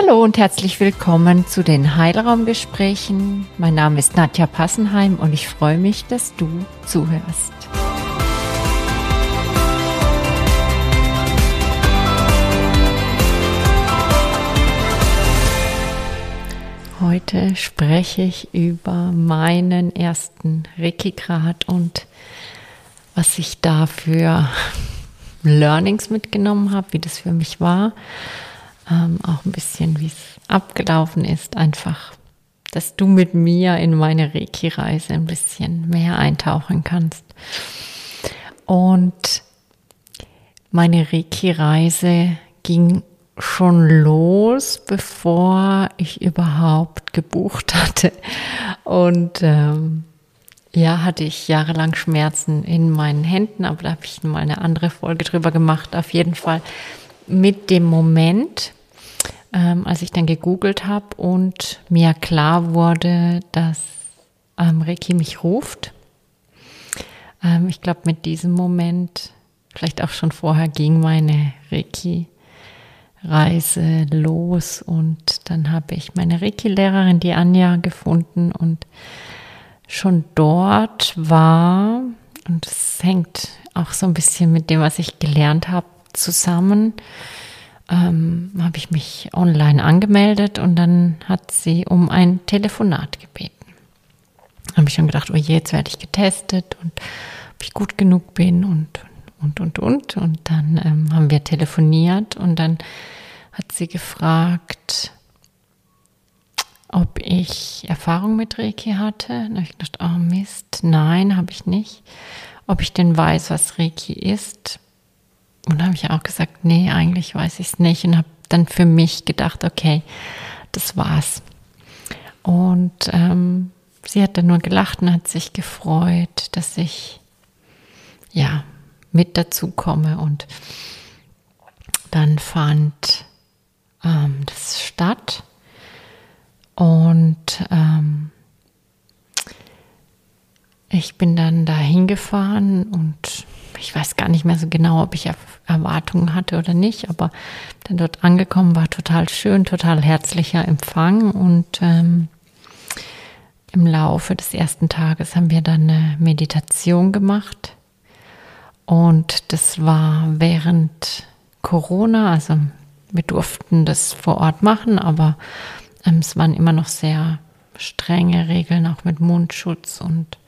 Hallo und herzlich willkommen zu den Heilraumgesprächen. Mein Name ist Nadja Passenheim und ich freue mich, dass du zuhörst. Heute spreche ich über meinen ersten Reiki-Grad und was ich da für Learnings mitgenommen habe, wie das für mich war. Auch ein bisschen, wie es abgelaufen ist, einfach, dass du mit mir in meine Reiki-Reise ein bisschen mehr eintauchen kannst. Und meine Reiki-Reise ging schon los, bevor ich überhaupt gebucht hatte. Und hatte ich jahrelang Schmerzen in meinen Händen, aber da habe ich mal eine andere Folge drüber gemacht. Auf jeden Fall mit dem Moment, als ich dann gegoogelt habe und mir klar wurde, dass Reiki mich ruft. Ich glaube, mit diesem Moment, vielleicht auch schon vorher, ging meine Reiki-Reise los und dann habe ich meine Reiki-Lehrerin, die Anja, gefunden und schon dort war, und es hängt auch so ein bisschen mit dem, was ich gelernt habe, zusammen, habe ich mich online angemeldet und dann hat sie um ein Telefonat gebeten. Da habe ich schon gedacht, oh je, jetzt werde ich getestet und ob ich gut genug bin und dann haben wir telefoniert und dann hat sie gefragt, ob ich Erfahrung mit Reiki hatte. Dann habe ich gedacht, oh Mist, nein, habe ich nicht. Ob ich denn weiß, was Reiki ist. Und da habe ich auch gesagt, nee, eigentlich weiß ich es nicht. Und habe dann für mich gedacht, okay, das war's. Und sie hat dann nur gelacht und hat sich gefreut, dass ich mit dazu komme. Und dann fand das statt. Und ich bin dann da hingefahren und ich weiß gar nicht mehr so genau, ob ich Erwartungen hatte oder nicht, aber dann dort angekommen war total schön, total herzlicher Empfang und im Laufe des ersten Tages haben wir dann eine Meditation gemacht und das war während Corona, also wir durften das vor Ort machen, aber es waren immer noch sehr strenge Regeln, auch mit Mundschutz und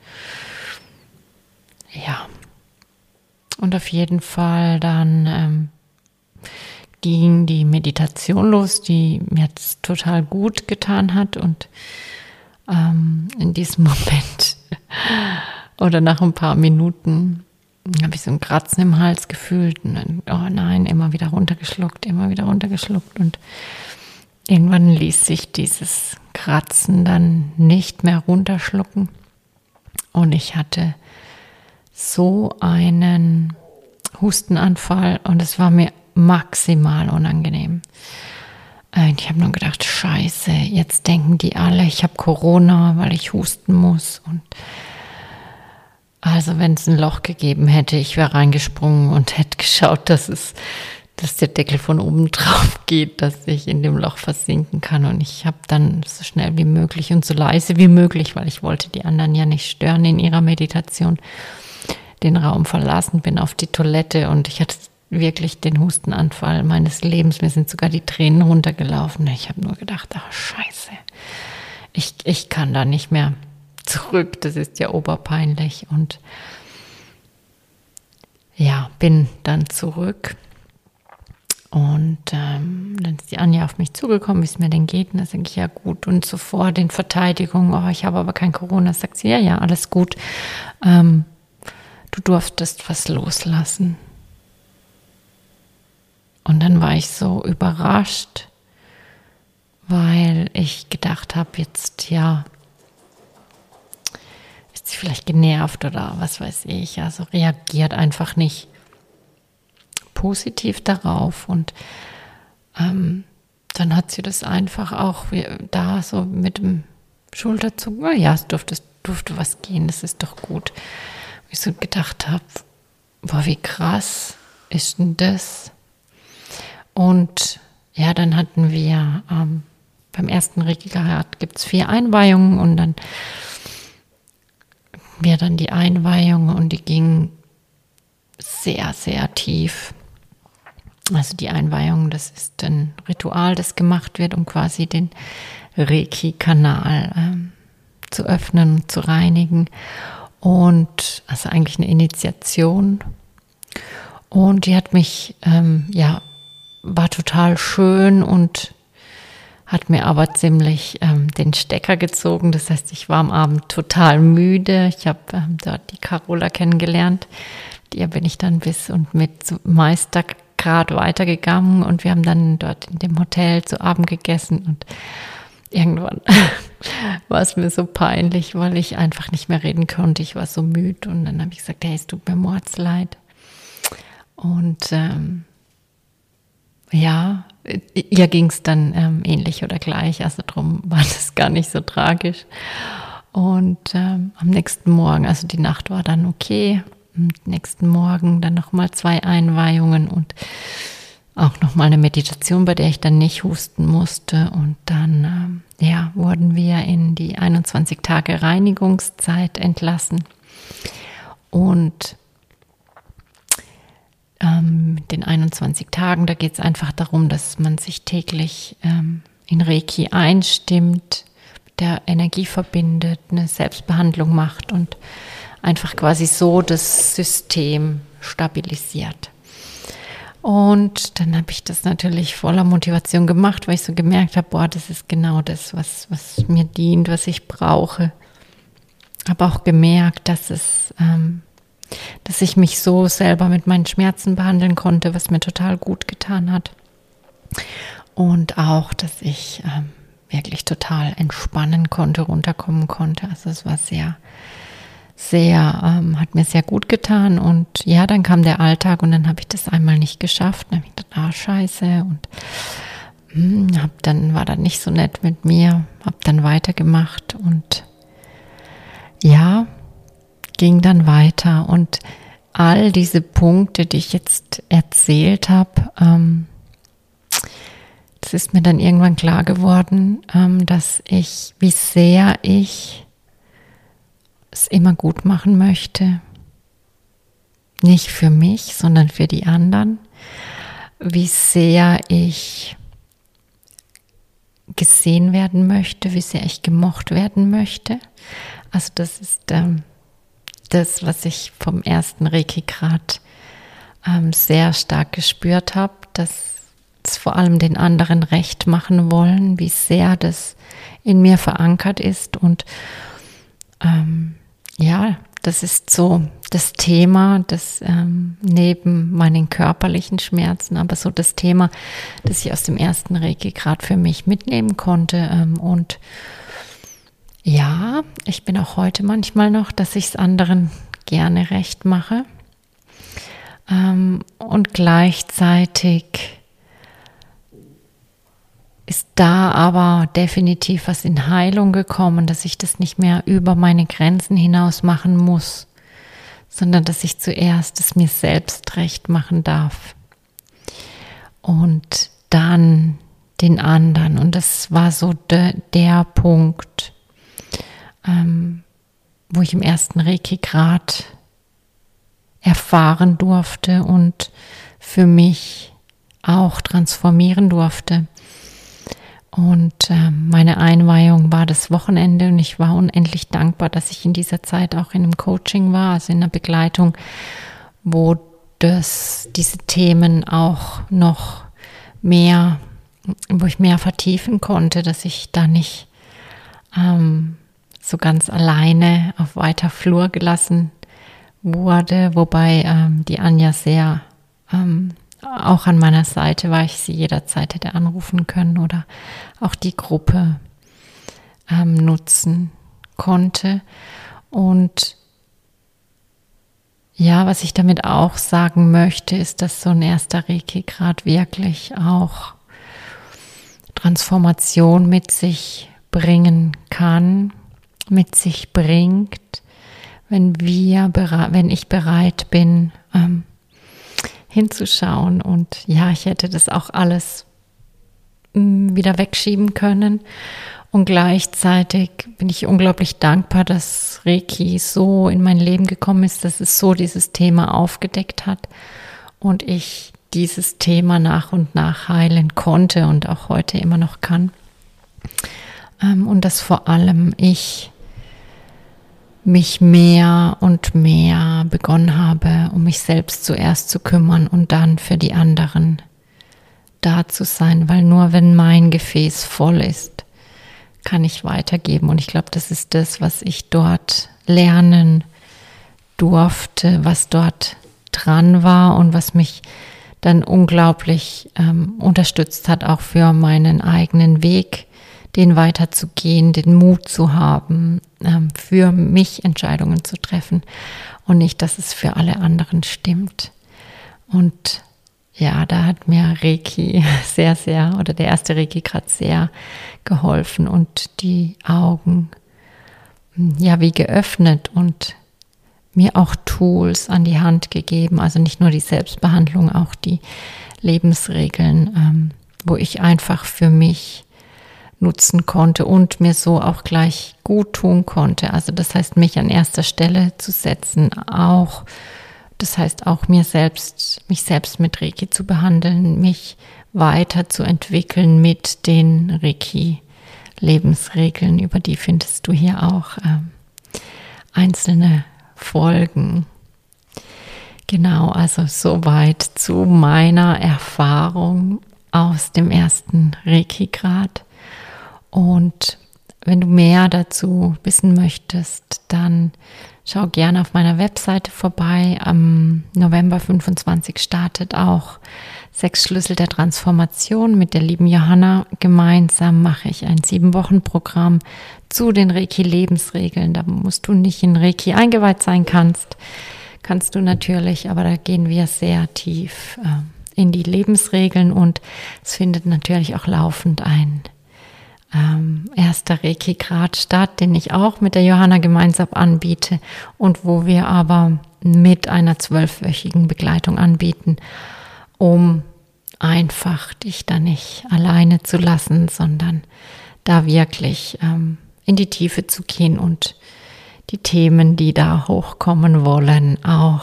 Und auf jeden Fall dann ging die Meditation los, die mir jetzt total gut getan hat. Und in diesem Moment oder nach ein paar Minuten habe ich so ein Kratzen im Hals gefühlt. Und dann, oh nein, immer wieder runtergeschluckt. Und irgendwann ließ sich dieses Kratzen dann nicht mehr runterschlucken. Und ich hatte so einen Hustenanfall und es war mir maximal unangenehm. Ich habe nur gedacht, scheiße, jetzt denken die alle, ich habe Corona, weil ich husten muss. Und also wenn es ein Loch gegeben hätte, ich wäre reingesprungen und hätte geschaut, dass der Deckel von oben drauf geht, dass ich in dem Loch versinken kann. Und ich habe dann so schnell wie möglich und so leise wie möglich, weil ich wollte die anderen ja nicht stören in ihrer Meditation, den Raum verlassen, bin auf die Toilette und ich hatte wirklich den Hustenanfall meines Lebens. Mir sind sogar die Tränen runtergelaufen. Ich habe nur gedacht, ach scheiße, ich kann da nicht mehr zurück, das ist ja oberpeinlich. Und bin dann zurück. Und dann ist die Anja auf mich zugekommen, wie es mir denn geht. Und da sage ich, ja gut. Und sofort in Verteidigung, oh, ich habe aber kein Corona. Sagt sie, ja, alles gut. Du durftest was loslassen. Und dann war ich so überrascht, weil ich gedacht habe, jetzt ist sie vielleicht genervt oder was weiß ich. Also reagiert einfach nicht positiv darauf. Und dann hat sie das einfach auch da so mit dem Schulterzucken, es durfte was gehen, das ist doch gut. Ich so gedacht habe, boah, wie krass ist denn das? Und dann hatten wir beim ersten Reiki-Grad gibt es 4 Einweihungen und dann die Einweihung und die ging sehr, sehr tief. Also die Einweihung, das ist ein Ritual, das gemacht wird, um quasi den Reiki-Kanal zu öffnen und zu reinigen. Und also eigentlich eine Initiation. Und die hat mich, war total schön und hat mir aber ziemlich den Stecker gezogen. Das heißt, ich war am Abend total müde. Ich habe dort die Carola kennengelernt. Die bin ich dann mit Meistergrad weitergegangen und wir haben dann dort in dem Hotel zu Abend gegessen und irgendwann war es mir so peinlich, weil ich einfach nicht mehr reden konnte. Ich war so müde und dann habe ich gesagt, hey, es tut mir mordsleid. Und ihr ging es dann ähnlich oder gleich, also drum war das gar nicht so tragisch. Und am nächsten Morgen, also die Nacht war dann okay, am nächsten Morgen dann nochmal 2 Einweihungen und auch nochmal eine Meditation, bei der ich dann nicht husten musste. Und dann wurden wir in die 21 Tage Reinigungszeit entlassen. Und mit den 21 Tagen, da geht es einfach darum, dass man sich täglich in Reiki einstimmt, mit der Energie verbindet, eine Selbstbehandlung macht und einfach quasi so das System stabilisiert. Und dann habe ich das natürlich voller Motivation gemacht, weil ich so gemerkt habe, das ist genau das, was mir dient, was ich brauche. Habe auch gemerkt, dass ich mich so selber mit meinen Schmerzen behandeln konnte, was mir total gut getan hat. Und auch, dass ich wirklich total entspannen konnte, runterkommen konnte. Also es war hat mir sehr gut getan. Und ja, dann kam der Alltag und dann habe ich das einmal nicht geschafft. Dann habe ich gedacht, scheiße. Und war dann nicht so nett mit mir. Habe dann weitergemacht und ja, ging dann weiter. Und all diese Punkte, die ich jetzt erzählt habe, das ist mir dann irgendwann klar geworden, wie sehr ich es immer gut machen möchte. Nicht für mich, sondern für die anderen. Wie sehr ich gesehen werden möchte, wie sehr ich gemocht werden möchte. Also das ist das, was ich vom ersten Reiki-Grad sehr stark gespürt habe, dass es vor allem den anderen recht machen wollen, wie sehr das in mir verankert ist. Und das ist so das Thema, das neben meinen körperlichen Schmerzen, aber so das Thema, das ich aus dem ersten Reiki-Grad für mich mitnehmen konnte. Und ja, ich bin auch heute manchmal noch, dass ich es anderen gerne recht mache. Und gleichzeitig ist da aber definitiv was in Heilung gekommen, dass ich das nicht mehr über meine Grenzen hinaus machen muss, sondern dass ich zuerst es mir selbst recht machen darf und dann den anderen. Und das war so der Punkt, wo ich im ersten Reiki-Grad erfahren durfte und für mich auch transformieren durfte. Und meine Einweihung war das Wochenende und ich war unendlich dankbar, dass ich in dieser Zeit auch in einem Coaching war, also in einer Begleitung, wo diese Themen auch noch mehr, wo ich mehr vertiefen konnte, dass ich da nicht so ganz alleine auf weiter Flur gelassen wurde, wobei die Anja sehr auch an meiner Seite war, ich sie jederzeit hätte anrufen können oder auch die Gruppe nutzen konnte. Und ja, was ich damit auch sagen möchte, ist, dass so ein erster Reiki-Grad wirklich auch Transformation mit sich bringen kann, mit sich bringt, wenn ich bereit bin, hinzuschauen. Und ja, ich hätte das auch alles wieder wegschieben können. Und gleichzeitig bin ich unglaublich dankbar, dass Reiki so in mein Leben gekommen ist, dass es so dieses Thema aufgedeckt hat und ich dieses Thema nach und nach heilen konnte und auch heute immer noch kann. Und dass vor allem ich mich mehr und mehr begonnen habe, um mich selbst zuerst zu kümmern und dann für die anderen da zu sein, weil nur wenn mein Gefäß voll ist, kann ich weitergeben. Und ich glaube, das ist das, was ich dort lernen durfte, was dort dran war und was mich dann unglaublich unterstützt hat, auch für meinen eigenen Weg, den weiterzugehen, den Mut zu haben, für mich Entscheidungen zu treffen und nicht, dass es für alle anderen stimmt. Und ja, da hat mir Reiki sehr, sehr, oder der erste Reiki gerade sehr geholfen und die Augen, ja, wie geöffnet und mir auch Tools an die Hand gegeben, also nicht nur die Selbstbehandlung, auch die Lebensregeln, wo ich einfach für mich nutzen konnte und mir so auch gleich gut tun konnte. Also das heißt, mich an erster Stelle zu setzen, auch das heißt auch mich selbst mit Reiki zu behandeln, mich weiterzuentwickeln mit den Reiki-Lebensregeln, über die findest du hier auch einzelne Folgen. Genau, also soweit zu meiner Erfahrung aus dem ersten Reiki-Grad. Und wenn du mehr dazu wissen möchtest, dann schau gerne auf meiner Webseite vorbei. Am November 25 startet auch 6 Schlüssel der Transformation mit der lieben Johanna. Gemeinsam mache ich ein 7-Wochen-Programm zu den Reiki-Lebensregeln. Da musst du nicht in Reiki eingeweiht sein kannst du natürlich, aber da gehen wir sehr tief in die Lebensregeln und es findet natürlich auch laufend ein erster Reiki-Grad statt, den ich auch mit der Johanna gemeinsam anbiete und wo wir aber mit einer 12-wöchigen Begleitung anbieten, um einfach dich da nicht alleine zu lassen, sondern da wirklich in die Tiefe zu gehen und die Themen, die da hochkommen wollen, auch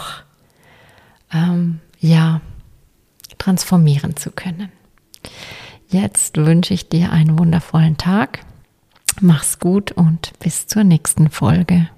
transformieren zu können. Jetzt wünsche ich dir einen wundervollen Tag. Mach's gut und bis zur nächsten Folge.